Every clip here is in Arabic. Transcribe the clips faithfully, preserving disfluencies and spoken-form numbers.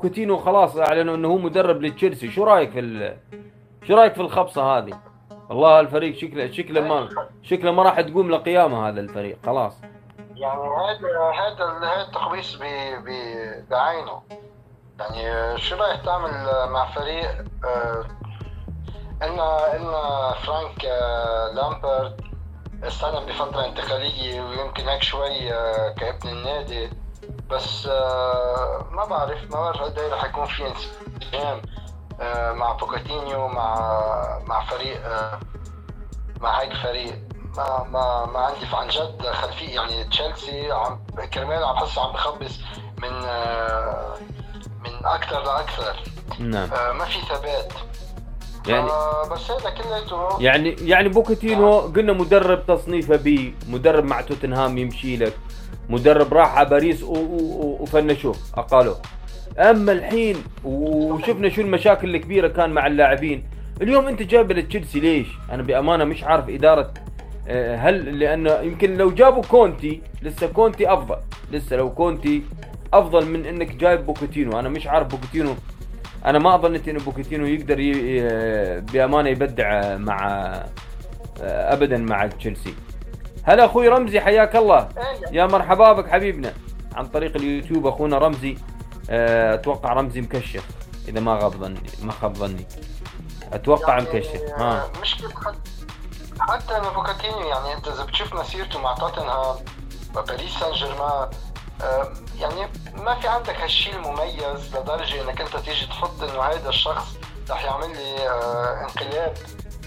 بوكيتينو خلاص اعلنوا انه هو مدرب لتشيلسي، شو رايك في ال... شو رايك في الخبصه هذه؟ والله الفريق شكله شكله ما شكله ما راح تقوم لقيامه هذا الفريق خلاص. يعني هذا هذا هذا التخبيص ب- ب- بعينه. يعني شو رايح تعمل مع فريق آه، إلنا إلنا فرانك آه، لامبرد استلم بفترة انتقالية ويمكن هيك شوي آه، كابن النادي، بس آه، ما بعرف ما بعرف قد ايه رح يكون في انسجام آه، مع بوكاتينيو مع مع فريق آه، مع هيك فريق. ما ما ما عندي عن جد خلفيه. يعني تشيلسي عم كرمال عم بحس عم بخبص من آه، من اكثر لاكثر. نعم. آه، ما في ثبات يعني آه، بس هذا كلياته يعني يعني بوكيتينو قلنا مدرب تصنيفه بي، مدرب مع توتنهام يمشي لك، مدرب راح على باريس و- و- وفنشوه اقالوه. اما الحين وشفنا شو المشاكل الكبيره كان مع اللاعبين، اليوم انت جايبه لتشيلسي ليش؟ انا بامانه مش عارف اداره. آه، هل لانه يمكن لو جابوا كونتي، لسه كونتي افضل، لسه لو كونتي افضل من انك جايب بوكيتينو. انا مش عارف بوكيتينو، انا ما ظنيت ان بوكيتينو يقدر ي... بامانه يبدع مع ابدا مع تشيلسي. هلا اخوي رمزي حياك الله، يا مرحبا بك حبيبنا عن طريق اليوتيوب اخونا رمزي. اتوقع رمزي مكشف اذا ما غاب ظني، ما خاب ظني اتوقع يعني مكشف. ها مشكلة حتى حتى انه بوكاتينيو. يعني انت اذا بتشوف مسيرته مع توتنهام وباريس سان جيرمان آه، يعني ما في عندك هالشيء المميز لدرجة انك انت تيجي تحط انه هذا الشخص رح يعمل لي آه، انقلاب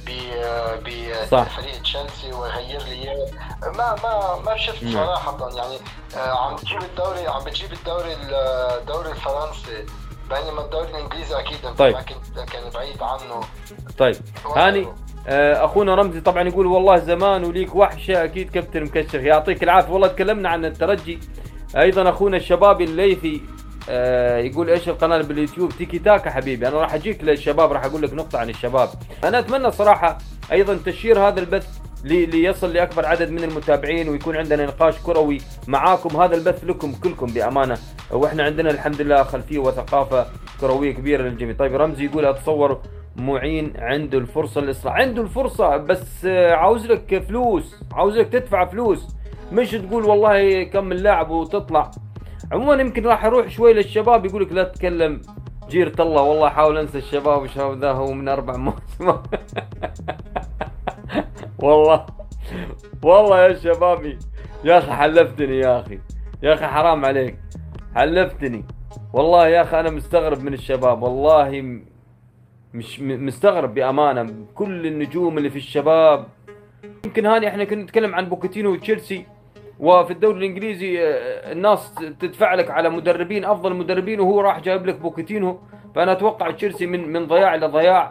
بفريق تشيلسي ويغير لي اياه. ما ما ما شفت صراحة. يعني آه، عم تجيب الدوري عم بتجيب الدوري الدوري الفرنسي، بينما الدوري الانجليزي اكيد انت طيب. ما كنت كان بعيد عنه. طيب هاني اخونا رمزي طبعا يقول والله زمان وليك وحشه، اكيد كابتن مكشف يعطيك العافيه. والله تكلمنا عن الترجي ايضا. اخونا الشبابي الليثي يقول ايش القناه باليوتيوب؟ تيكي تاكا حبيبي. انا راح اجيك للشباب، راح اقول لك نقطه عن الشباب. انا اتمنى صراحه ايضا تشير هذا البث ليصل لاكبر عدد من المتابعين، ويكون عندنا نقاش كروي معاكم. هذا البث لكم كلكم بامانه، واحنا عندنا الحمد لله خلفيه وثقافه كرويه كبيره للجميع. طيب رمزي يقول اتصور معين عنده الفرصه الاصلاح، عنده الفرصه بس عاوز لك فلوس، عاوز لك تدفع فلوس، مش تقول والله كم اللاعب وتطلع. عموما يمكن راح اروح شوي للشباب. يقول لك لا تتكلم جيرة الله، والله حاول انسى الشباب وشاب ذا هو من اربع مواسم. والله والله يا شبابي يا اخي حلفتني يا اخي، يا اخي حرام عليك حلفتني والله يا اخي. انا مستغرب من الشباب والله، مش مستغرب بامانه كل النجوم اللي في الشباب. يمكن هاني احنا كنا نتكلم عن بوكيتينو وتشيلسي، وفي الدوري الانجليزي الناس تدفع لك على مدربين افضل مدربين، وهو راح جايب لك بوكيتينو. فانا اتوقع تشيلسي من من ضياع الى ضياع.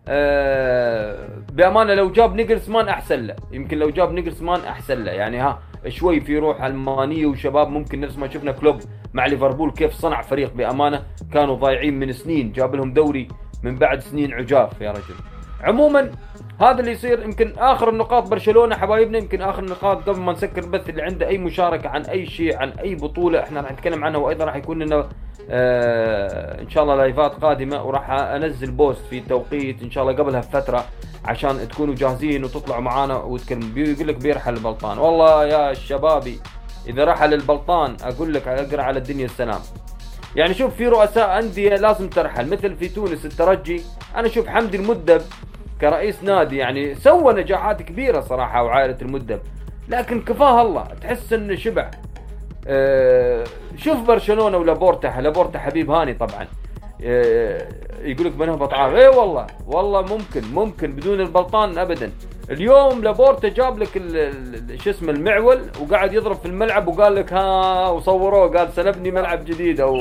بامانه لو جاب نيجلسمان احسن له، يمكن لو جاب نيجلسمان احسن له. يعني ها شوي في روح المانيه وشباب، ممكن نفس ما شفنا كلوب مع ليفربول كيف صنع فريق بامانه كانوا ضايعين من سنين، جاب لهم دوري من بعد سنين عجاف يا رجل. عموما هذا اللي يصير. يمكن اخر النقاط برشلونه حبايبنا، يمكن اخر النقاط قبل ما نسكر البث. اللي عنده اي مشاركه عن اي شيء عن اي بطوله احنا راح نتكلم عنها، وايضا راح يكون لنا آه ان شاء الله لايفات قادمه، وراح انزل بوست في توقيت ان شاء الله قبلها بفتره عشان تكونوا جاهزين وتطلعوا معانا وتكلموا. يقول لك بيرحل البلطان، والله يا الشبابي اذا رحل البلطان اقول لك اقرا على الدنيا السلام. يعني شوف في رؤساء انديه لازم ترحل، مثل في تونس الترجي. انا شوف حمدي المدب كرئيس نادي يعني سوى نجاحات كبيره صراحه، وعائله المدب، لكن كفاه الله تحس انه شبع. أه شوف برشلونه ولابورتا، لابورتا حبيب هاني طبعا. أه يقول لك بنهبط عام، اي والله والله ممكن ممكن بدون البلطان ابدا. اليوم لابورتا جاب لك شو اسمه المعول وقاعد يضرب في الملعب، وقال لك ها وصوروه قال سلبني ملعب جديد او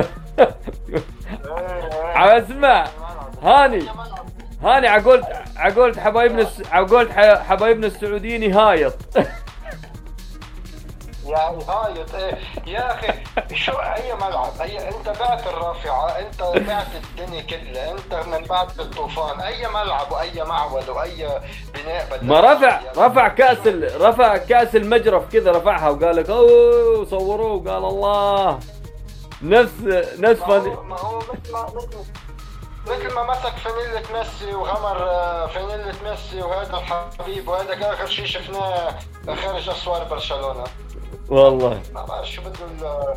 اسمع هاني هاني عقولت عقولت حبايبنا عقولت حبايبنا السعوديين يهايط. يعني هايط ايه يا اخي؟ شو اي ملعب؟ هي انت بعت الرافعه، انت بعت الدنيا كلها، انت من بعد الطوفان اي ملعب واي معول واي بناء. ما رفع رفع كاس رفع كاس المجرف كذا، رفعها وقال لك اوه صوروه وقال الله نفس نفس ما فاني... هو ما هو مثل ما مثل مثل ما مسك فانيلة ميسي وغمر آه، فانيلة ميسي وهذا الحبيب، وهذا آخر شيء شفناه خارج أسوار برشلونة. والله ما بعرف شو بده ال-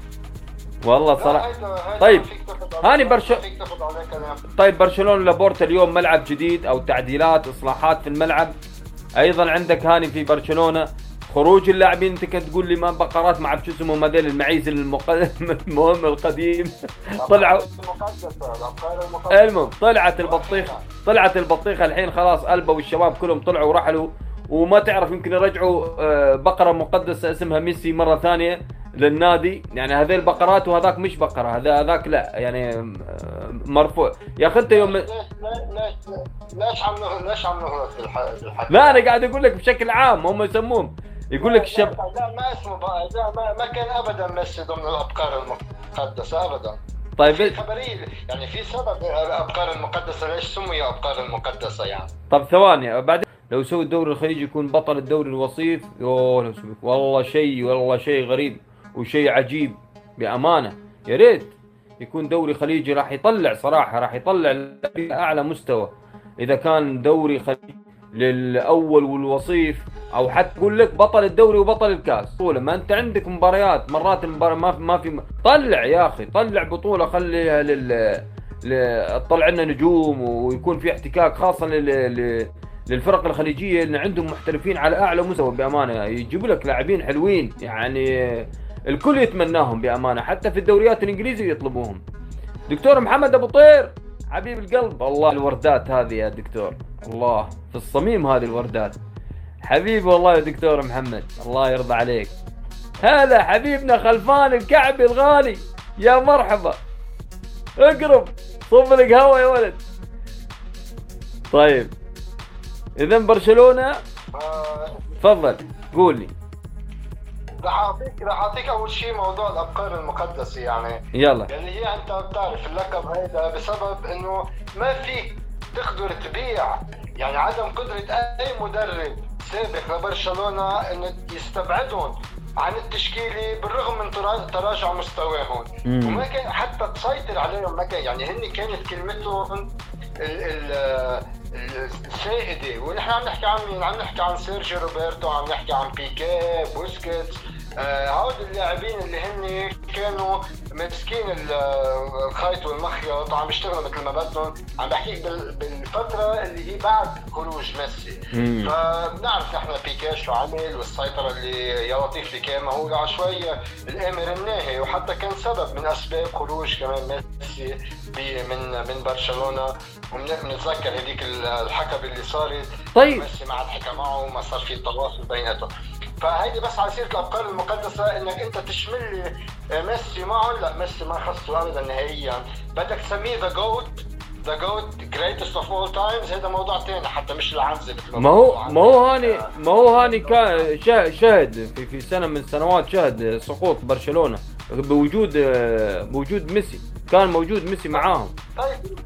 والله لا، صراحة. هيدا- هيدا طيب، ما فيك تاخد هاني عليه- برش- ما فيك تاخد عليه كلام. طيب برشلونة لابورتا اليوم ملعب جديد او تعديلات اصلاحات في الملعب. ايضا عندك هاني في برشلونة خروج اللاعبين، انت كنت تقول لي ما بقرات ما اعرف شو اسمهم هذول المعيز المق... المهم القديم طلعوا. المقدسة، الأبقار المقدسة. المهم طلعت البطيخة، طلعت البطيخة الحين خلاص قلبوا والشباب كلهم طلعوا ورحلوا، وما تعرف يمكن يرجعوا آه، بقرة مقدسة اسمها ميسي مرة ثانية للنادي. يعني هذه البقرات وهذاك مش بقرة، هذا هذاك لا يعني آه، مرفوع يا اخي انت يوم. ليش ليش ليش عم نغ- ليش عم نغلط بالح- بالحكي؟ لا انا قاعد اقول لك بشكل عام هم يسمون، يقول لك الشب. لا, لا ما اسمه بقى، لا ما, ما كان ابدا ميسي ضمن الابقار المقدسه ابدا. طيب في خبريه يعني في سبب الابقار المقدسه ليش سمي ابقار المقدسه يعني. طب ثواني بعدين لو سووا الدوري الخليجي يكون بطل الدوري الوصيف، يوه لو سووا والله شيء والله شيء غريب وشيء عجيب بامانه. يا ريت يكون دوري خليجي، راح يطلع صراحه راح يطلع اعلى مستوى. اذا كان دوري خليجي للاول والوصيف، او حتى اقول لك بطل الدوري وبطل الكاس، ما انت عندك مباريات مرات المباراة ما في ما في طلع يا اخي طلع بطوله خليها لل ل- تطلع لنا نجوم ويكون في احتكاك خاصه لل... للفرق الخليجيه اللي عندهم محترفين على اعلى مستوى بامانه، يجيبوا لك لاعبين حلوين يعني الكل يتمناهم بامانه، حتى في الدوريات الانجليزيه يطلبوهم. دكتور محمد ابو طير حبيب القلب، الله الوردات هذه يا دكتور، الله في الصميم هذه الوردات حبيبي والله يا دكتور محمد، الله يرضى عليك. هذا حبيبنا خلفان الكعبي الغالي، يا مرحبا اقرب صب لك هوا يا ولد. طيب اذا برشلونة آه، تفضل قول لي. راح اعطيك راح اعطيك اول شيء موضوع الابقار المقدسه يعني. يلا يعني هي انت بتعرف اللقب هيدا بسبب انه ما فيك تقدر تبيع، يعني عدم قدره اي مدرب سابق لبرشلونه انه يستبعدهم عن التشكيله بالرغم من ترا- تراجع مستواهم، مم. وما كان حتى تسيطر عليهم، ما كان يعني هن كانت كلمتهم ال ال السائده. ونحن عم نحكي عن مين؟ عم نحكي عن سيرجيو روبرتو، عم نحكي عن بيكي، بوسكيتس، آه هود اللاعبين اللي هن كانوا ماسكين ال- الخيط والمخيط وعم يشتغلوا مثل ما بدهم. عم بحكيك بال- بالفتره اللي هي بعد خروج ميسي. مم. فبنعرف نحن بيكي شو عمل والسيطره اللي يا لطيف اللي كان، ما هو على شويه الامر الناهي، وحتى كان سبب من اسباب خروج كمان ميسي بي- من من برشلونه. وبنتذكر هذيك الحكبه اللي صارت، طيب ميسي ما عاد حكى معه وما صار في تواصل بيناتهم. فهيدي بس على سيره الابقار المقدسه انك انت تشمل لي ميسي معهم، لا ميسي ما خصه ابدا نهائيا. بدك تسميه ذا جوت ذا جوت جريتست اوف اول تايمز، هذا موضوع ثاني حتى مش العنزه مثل ما هو بيقولوا ما هو عندك. هاني ما هو هاني كان شا- شهد في في سنه من السنوات شهد سقوط برشلونه بوجود بوجود ميسي، كان موجود ميسي معاهم. طيب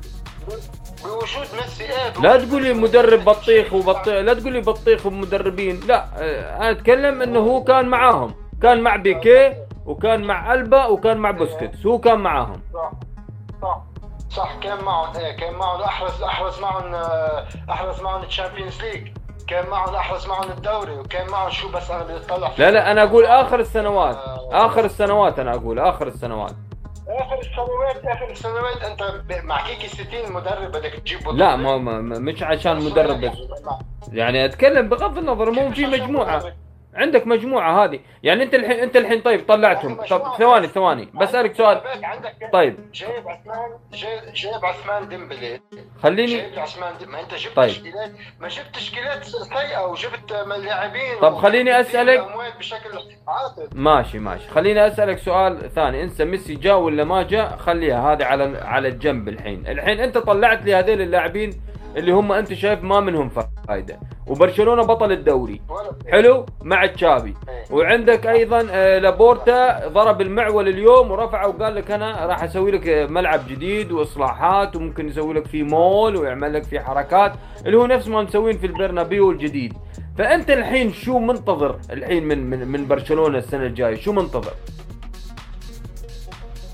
بوجود ميسي ايه لا تقول لي مدرب بطيخ وبطيخ، لا تقول لي بطيخ ومدربين، لا آه، انا اتكلم انه هو كان معاهم، كان مع بيكي وكان مع ألبا وكان مع بوسكيتس، هو كان معاهم. صح صح صح كان معهم، ايه كان معهم احرز احرز معهم آه، احرز معهم الشامبيونز ليج، كان معهم احرز معهم الدوري، وكان معهم شو بس انا بدي اطلع لا لا انا اقول اخر السنوات، اخر السنوات انا اقول اخر السنوات. اخر السنوات اخر السنوات انت ب- مع كيكي ستين مدرب بدك تجيب لا ما ما ما- مش عشان مدرب بس، يعني اتكلم بغض النظر مو في مجموعه، عندك مجموعه هذه، يعني انت الحين انت الحين طيب طلعتهم. طب ثواني ثواني بسالك سؤال. طيب جايب عثمان جايب, جايب عثمان ديمبلي، خليني جايب عثمان ديمبلي. ما انت جبت طيب. تشكيلات، ما جبت تشكيلات سيئه وجبت لاعبين. طب خليني أسألك. اموال بشكل عاطل. ماشي ماشي خليني اسالك سؤال ثاني، انسى ميسي جاء ولا ما جاء، خليها هذه على على الجنب. الحين الحين انت طلعت لي هذول اللاعبين اللي هم انت شايف ما منهم فائده، وبرشلونه بطل الدوري حلو مع تشافي، وعندك ايضا آه، لابورتا ضرب المعول اليوم ورفع وقال لك انا راح اسوي لك ملعب جديد واصلاحات وممكن يسوي لك فيه مول ويعمل لك فيه حركات اللي هو نفس ما مسوين في البرنابيو الجديد. فانت الحين شو منتظر الحين من من من برشلونه السنه الجايه؟ شو منتظر؟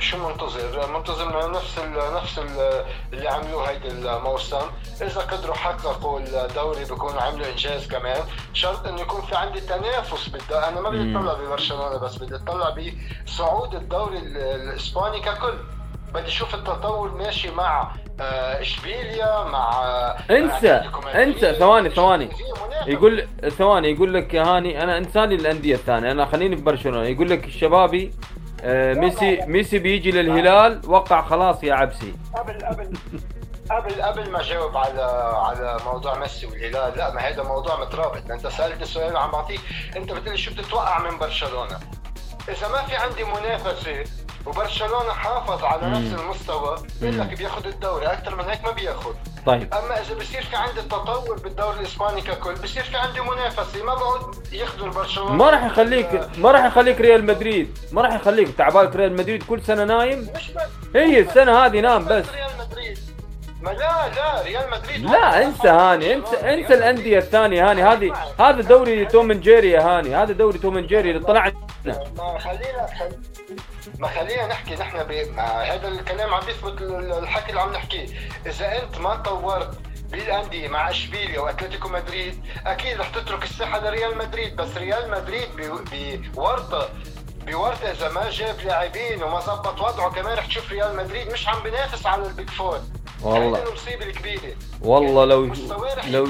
شو منتظر؟ منتظر نفس ال نفس ال اللي عملوه هيدي الموسم. اذا قدروا حققوا الدوري بيكونوا عملوا انجاز كمان، شرط انه يكون في عندي تنافس بالدوري. انا ما بدي اطلع ببرشلونه بس، بدي اطلع بصعود الدوري الاسباني ككل. بدي اشوف التطور ماشي مع اشبيليا، مع انسى انسى ثواني ثواني يقول ثواني يقول لك يا هاني انا انساني الانديه الثانيه، انا خليني في برشلونه. يقول لك الشبابي آه ميسي ميسي بيجي للهلال، وقع خلاص يا عبسي. قبل قبل قبل قبل ما جاوب على على موضوع ميسي والهلال، لا ما هذا موضوع مترابط. انت سالتني سؤال عم بعطيك، انت بتقول لي شو بتتوقع من برشلونه؟ اذا ما في عندي منافسه وبرشلونه حافظ على م. نفس المستوى، بقول لك بياخذ الدوري، اكثر من هيك ما بياخذ. طيب اما اذا بصير في عندي تطور بالدوري الاسباني ككل، بصير في عندي منافسه، ما بقعد ياخذوا برشلونه. ما راح يخليك ما راح يخليك ريال مدريد، ما راح يخليك تعبالك ريال مدريد كل سنه نايم. مش بس هي السنه هذه نام بس. ريال مدريد ما لا لا ريال مدريد لا انسى هاني، انسى انسى الانديه الثانيه هاني. هذه هذا دوري توم اند جيري يا هاني، هذا دوري توم اند جيري اللي طلعنا. ما خلينا ما خلينا نحكي نحن ب... هذا الكلام عم بيثبت الحكي اللي عم نحكيه. اذا انت ما طورت بالانديه مع اشبيليا واتلتيكو مدريد، اكيد رح تترك الساحه لريال مدريد. بس ريال مدريد بورطه بورطه اذا ما جاب لاعبين وما ظبط وضعه كمان، رح تشوف ريال مدريد مش عم بينافس على البيج فور. والله هذه المصيبه الكبيره. والله لو لو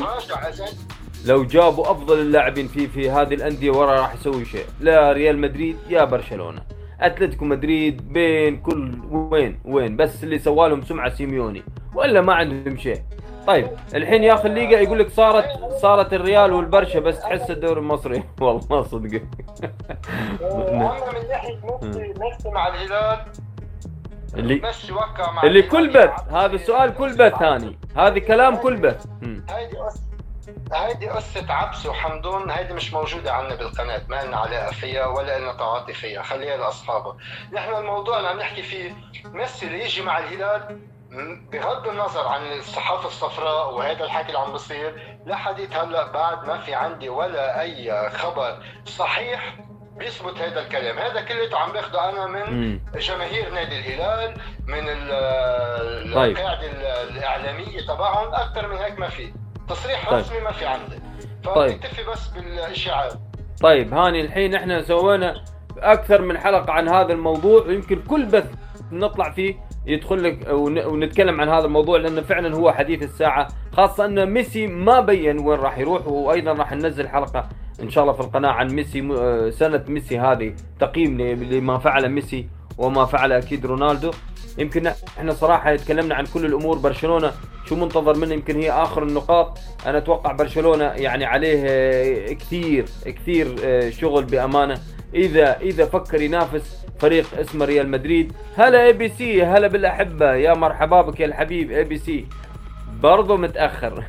لو جابوا افضل اللاعبين في في هذه الانديه ورا راح يسوي شيء. لا ريال مدريد يا برشلونه، اتلتيكو مدريد بين كل وين وين، بس اللي سوالهم سمعه سيميوني ولا ما عندهم شيء. طيب الحين يا اخي الليغا يقول لك صارت صارت الريال والبرشا بس تحس الدوري المصري. والله صدق. اما من ناحيه ميسي ميسي مع الهلال، اللي ميسي وقع مع اللي كل بث، هذا السؤال كل بث ثاني، هذه كلام كل بث. هيدي قصه هيدي قصه عبس وحمدون، هيدي مش موجوده عندنا بالقناه، ما لنا علاقه فيها ولا لنا تعاطي فيها، خليها لاصحابها. نحن الموضوع اللي عم نحكي فيه ميسي اللي يجي مع الهلال، بغض النظر عن الصحافه الصفراء وهذا الحكي اللي عم بصير، لحديت هلا بعد ما في عندي ولا اي خبر صحيح بيثبت هذا الكلام. هذا كله عم باخده انا من مم. جماهير نادي الهلال، من القاعده الاعلاميه تبعهم، اكثر من هيك ما في تصريح طيب. رسمي ما في عندي، فبنكتفي بس بالاشاعات. طيب هاني الحين احنا سوينا اكثر من حلقه عن هذا الموضوع، ويمكن كل بث نطلع فيه يدخل لك ونتكلم عن هذا الموضوع، لانه فعلا هو حديث الساعه، خاصه ان ميسي ما بين وين راح يروح. وايضا راح ننزل حلقه ان شاء الله في القناه عن ميسي، سنه ميسي هذه، تقييم لما فعل ميسي وما فعل اكيد رونالدو. يمكن احنا صراحه تكلمنا عن كل الامور. برشلونه شو منتظر منه؟ يمكن هي اخر النقاط. انا اتوقع برشلونه يعني عليه كثير كثير شغل بامانه، اذا اذا فكر ينافس فريق اسمه ريال مدريد. هلا اي بي سي، هلا بالاحبه، يا مرحبا بك يا الحبيب اي بي سي. برضه متاخر.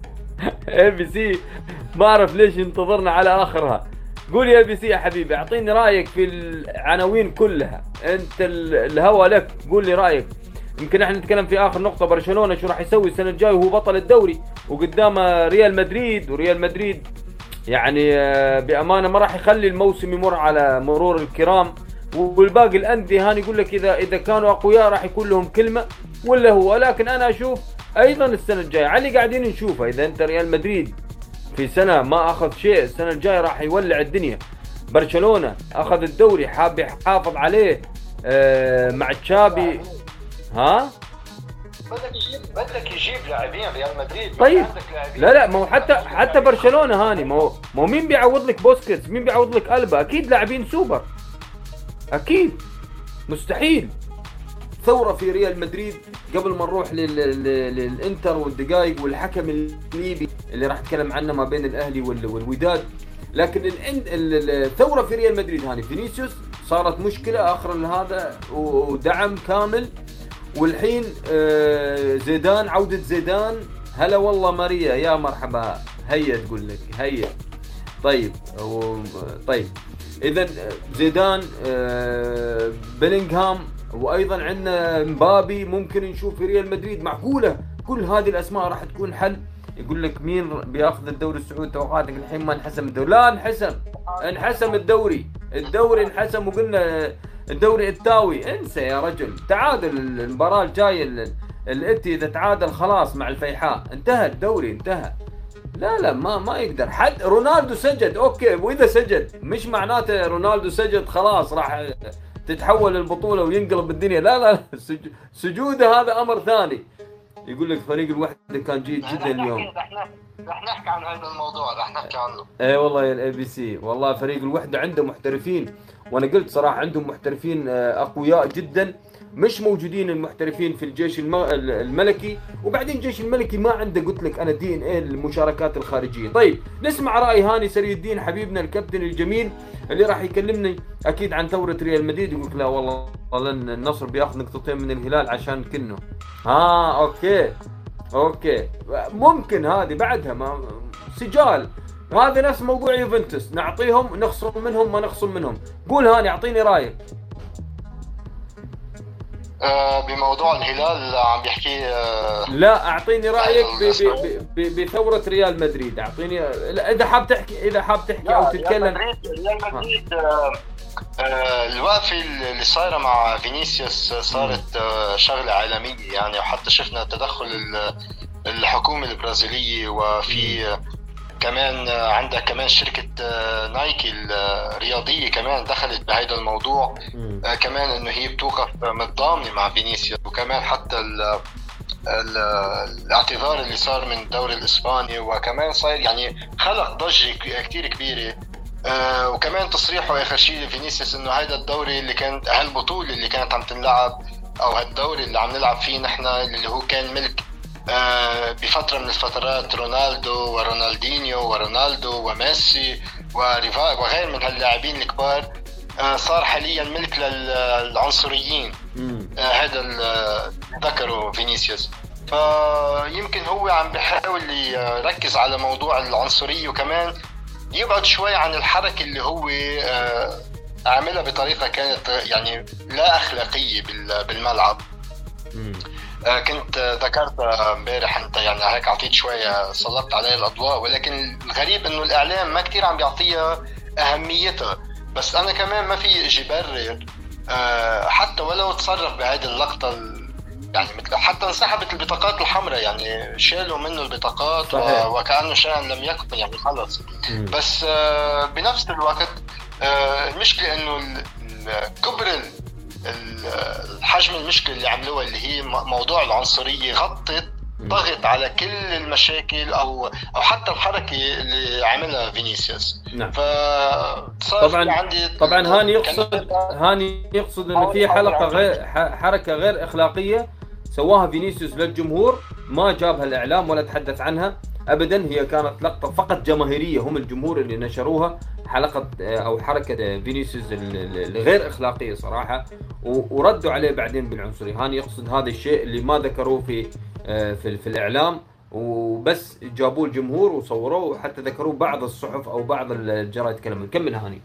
اي بي سي ما اعرف ليش ينتظرنا على اخرها. قول يا اي بي سي يا حبيبي، اعطيني رايك في العناوين كلها، انت الهوى لك، قول لي رايك. يمكن احنا نتكلم في اخر نقطه، برشلونه شو راح يسوي السنه الجايه وهو بطل الدوري وقدامه ريال مدريد، وريال مدريد يعني بامانه ما راح يخلي الموسم يمر على مرور الكرام. والباقي الانديه هاني يقول لك اذا اذا كانوا اقوياء راح يكون لهم كلمه ولا هو. لكن انا اشوف ايضا السنه الجايه علي قاعدين نشوفه، اذا انت ريال مدريد في سنه ما اخذ شيء، السنه الجايه راح يولع الدنيا. برشلونه اخذ الدوري، حاب يحافظ عليه آه مع تشابي. ها بدك يجيب بدك يجيب لاعبين ريال مدريد. طيب لا لا، ما هو حتى حتى برشلونه هاني، ما هو ما هو مين بيعوض لك بوسكيتس؟ مين بيعوض لك ألبا؟ اكيد لاعبين سوبر، اكيد مستحيل. ثوره في ريال مدريد. قبل ما نروح للانتر والدقائق والحكم الليبي اللي راح اتكلم عنه ما بين الاهلي والوداد، لكن الثوره في ريال مدريد هاني، فينيسيوس صارت مشكله اخر هذا ودعم كامل. والحين زيدان، عوده زيدان. هلا والله ماريا، يا مرحبا، هيا تقول لك هيا. طيب طيب اذا زيدان، بيلينغهام، وايضا عندنا مبابي ممكن نشوف في ريال مدريد. معقوله كل هذه الاسماء راح تكون حل؟ يقول لك مين بياخذ الدوري السعودي؟ توقعاتك الحين ما انحسم الدوري؟ لا انحسم، انحسم الدوري، الدوري انحسم. وقلنا الدوري التاوي انسى يا رجل، تعادل المباراة الجاية الاتي اذا تعادل خلاص مع الفيحاء انتهى الدوري انتهى. لا لا ما ما يقدر حد. رونالدو سجد اوكي، واذا سجد مش معناته رونالدو سجد خلاص راح تتحول البطولة وينقلب الدنيا، لا لا سجوده هذا امر ثاني. يقول لك فريق الوحدة كان جيد جدا اليوم. رح نحكي عن هذا الموضوع، رح نحكي عنه. اي والله يا الاي بي سي، والله فريق الوحدة عنده محترفين، وانا قلت صراحة عندهم محترفين اقوياء جدا، مش موجودين المحترفين في الجيش الملكي. وبعدين الجيش الملكي ما عنده قلت لك انا دي ان ايه المشاركات الخارجيه. طيب نسمع راي هاني سري الدين حبيبنا الكابتن الجميل اللي راح يكلمني اكيد عن ثوره ريال مدريد. يقول لا والله لن النصر بياخذ نقطتين من الهلال عشان كنه. ها اوكي اوكي ممكن هذه بعدها ما سجال، هذا نفس موضوع يوفنتوس، نعطيهم نخصم منهم ما نخصم منهم. قول هاني اعطيني رايك. بموضوع الهلال عم بيحكي. لا اعطيني رايك بثوره ريال مدريد، اعطيني اذا حاب تحكي، اذا حاب تحكي او تتكلم. ريال مدريد الوقفه اللي صايره مع فينيسيوس صارت شغله عالميه يعني، وحتى شفنا تدخل الحكومه البرازيليه، وفي كمان عندها كمان شركة نايكي الرياضية كمان دخلت بهذا الموضوع. آه كمان انه هي بتوقف متضامنة مع فينيسيوس، وكمان حتى ال ال الاعتذار اللي صار من الدوري الاسباني، وكمان صاير يعني خلق ضجة كتير كبيرة. آه وكمان تصريحه اخر شيء لفينيسيوس انه هذا الدوري اللي كانت هالبطولة اللي كانت عم تنلعب، او هالدوري اللي عم نلعب فيه نحن اللي هو كان ملك آه بفترة من الفترات رونالدو ورونالدينيو ورونالدو وميسي وريفا وغير من هاللاعبين الكبار، آه صار حاليا ملك للعنصريين. آه هذا اللي ذكره فينيسيوس. فيمكن هو عم بيحاول يركز على موضوع العنصرية، وكمان يبعد شوي عن الحركة اللي هو آه عاملها بطريقة كانت يعني لا أخلاقية بالملعب. آه كنت ذكرت امبارح انت يعني هيك اعطيت شويه سلطت عليها الاضواء، ولكن الغريب انه الاعلام ما كتير عم بيعطيها اهميتها. بس انا كمان ما في اجي برر آه حتى ولو تصرف بهذه اللقطه يعني، مثل حتى انسحبت البطاقات الحمراء يعني شالوا منه البطاقات وكانه شيئا لم يكن يعني خلص. بس آه بنفس الوقت آه المشكله انه كبر الحجم المشكلة اللي عملوها اللي هي موضوع العنصرية غطت ضغط على كل المشاكل او او حتى الحركة اللي عملها فينيسيوس. نعم. فصار طبعا عندي طبعا هاني يقصد هاني يقصد انه في حلقة غير حركة غير اخلاقية سواها فينيسيوس للجمهور، ما جابها الاعلام ولا تحدث عنها ابدا. هي كانت لقطة فقط جماهيرية، هم الجمهور اللي نشروها، حلقة او حركة فينيسيوس الغير اخلاقية صراحة، وردوا عليه بعدين بالعنصرية. هاني يقصد هذا الشيء اللي ما ذكروه في في, في الاعلام، وبس جابوه الجمهور وصوروه، وحتى ذكروه بعض الصحف او بعض الجرايد كلام. كمل هاني.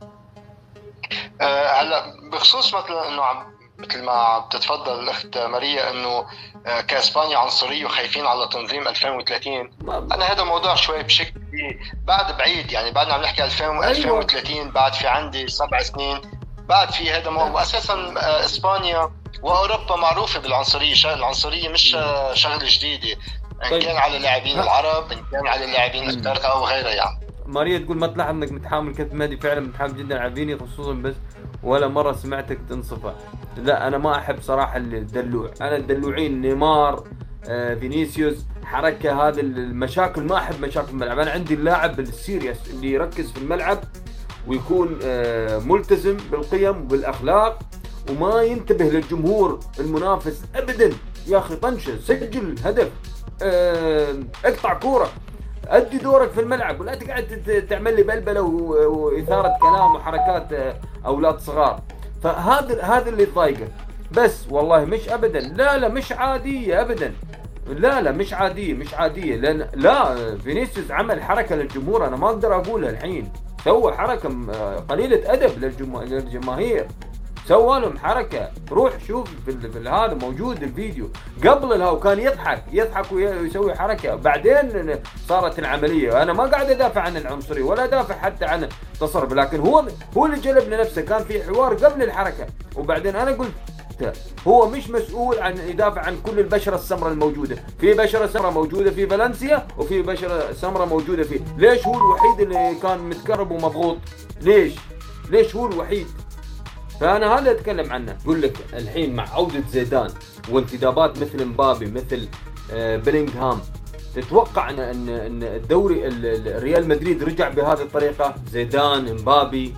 هلا أه بخصوص مثلا انه عم مثل ما بتتفضل الاخت ماريا انه كاسبانيا عنصريه وخايفين على تنظيم ألفين وثلاثين، انا هذا الموضوع شوي بشكل بعد بعيد يعني، بعدنا عم نحكي ألفين وثلاثين، بعد في عندي سبع سنين بعد في هذا موضوع. واساسا اسبانيا واوروبا معروفه بالعنصريه، العنصريه مش شغله جديده ان طيب. كان على اللاعبين العرب، ان كان على اللاعبين الافارقه او غيرها يعني. ماريا تقول ما تلاحظ انك متحامل كابتن مهدي؟ فعلا متحامل جدا على فيني خصوصا، بس ولا مره سمعتك تنصفه. لا انا ما احب صراحه الدلوع، انا الدلوعين نيمار آه، فينيسيوس حركه هذا المشاكل، ما احب مشاكل الملعب. انا عندي اللاعب السيريس اللي يركز في الملعب ويكون آه، ملتزم بالقيم وبالاخلاق وما ينتبه للجمهور المنافس ابدا. يا اخي طنشه، سجل هدف، آه، اقطع كوره، ادي دورك في الملعب، ولا تقعد تعمل لي بلبله واثاره كلام وحركات اولاد صغار. فهذا هذا اللي يضايقه. بس والله مش ابدا، لا لا مش عاديه ابدا، لا لا مش عاديه مش عاديه لان لا فينيسيوس عمل حركه للجمهور، انا ما اقدر اقولها الحين، سوى حركه قليله ادب للجماهير سوى لهم حركه. روح شوف في, في هذا موجود الفيديو قبل الهاو كان يضحك يضحك ويسوي حركه، بعدين صارت العمليه. انا ما قاعد ادافع عن العنصريه ولا ادافع حتى عن التصرف، لكن هو هو اللي جلب لنفسه. كان في حوار قبل الحركه وبعدين انا قلت هو مش مسؤول عن يدافع عن كل البشره السمراء الموجوده. في بشره سمراء موجوده في فالنسيا وفي بشره سمراء موجوده في، ليش هو الوحيد اللي كان متكرب ومضغوط؟ ليش؟ ليش هو الوحيد؟ فانا هذا اتكلم عنه. اقول لك الحين مع عوده زيدان وانتدابات مثل مبابي مثل بلينغهام، تتوقع ان ان الدوري ريال مدريد رجع بهذه الطريقه؟ زيدان، مبابي،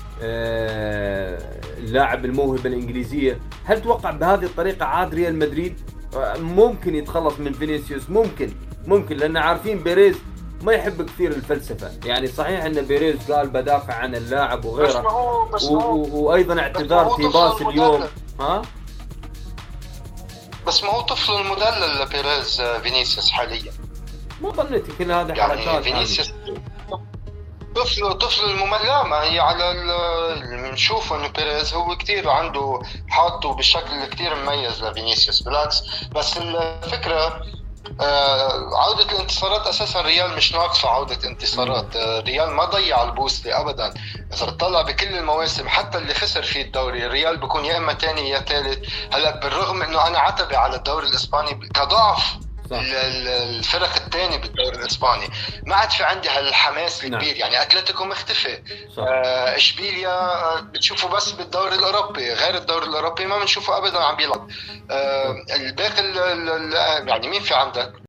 اللاعب الموهبه الانجليزيه، هل تتوقع بهذه الطريقه عاد ريال مدريد ممكن يتخلص من فينيسيوس؟ ممكن ممكن لان عارفين بيريز ما يحب كثير الفلسفه. يعني صحيح ان بيريز قال بدافع عن اللاعب وغيره، بس ما هو بس ما هو وايضا اعتذار تيباس اليوم. ها بس ما هو طفل المدلل لبيريز فينيسيوس حاليا. مو ظنيتي كل هذا يعني حركات فينيسيوس طفل طفل المم... لا ما هي على اللي بنشوفه انه بيريز هو كتير عنده حاطه بشكل كتير مميز لفينيسيوس بالعكس. بس الفكره آه عودة الانتصارات اساسا ريال مش ناقصه عودة انتصارات. آه ريال ما ضيع البوصلة ابدا. اذا تطلع بكل المواسم حتى اللي خسر فيه الدوري الريال بيكون يا اما ثاني يا ثالث. هلا بالرغم انه انا عتبي على الدوري الاسباني كضعف الفرق الثاني بالدوري الاسباني، ما عاد في عندي هالحماس الكبير. يعني اتلتيكو مختفي، آه اشبيليا بتشوفه بس بالدوري الاوروبي، غير الدوري الاوروبي ما بنشوفه ابدا عم بيلعب. آه الباقي يعني مين في عندك؟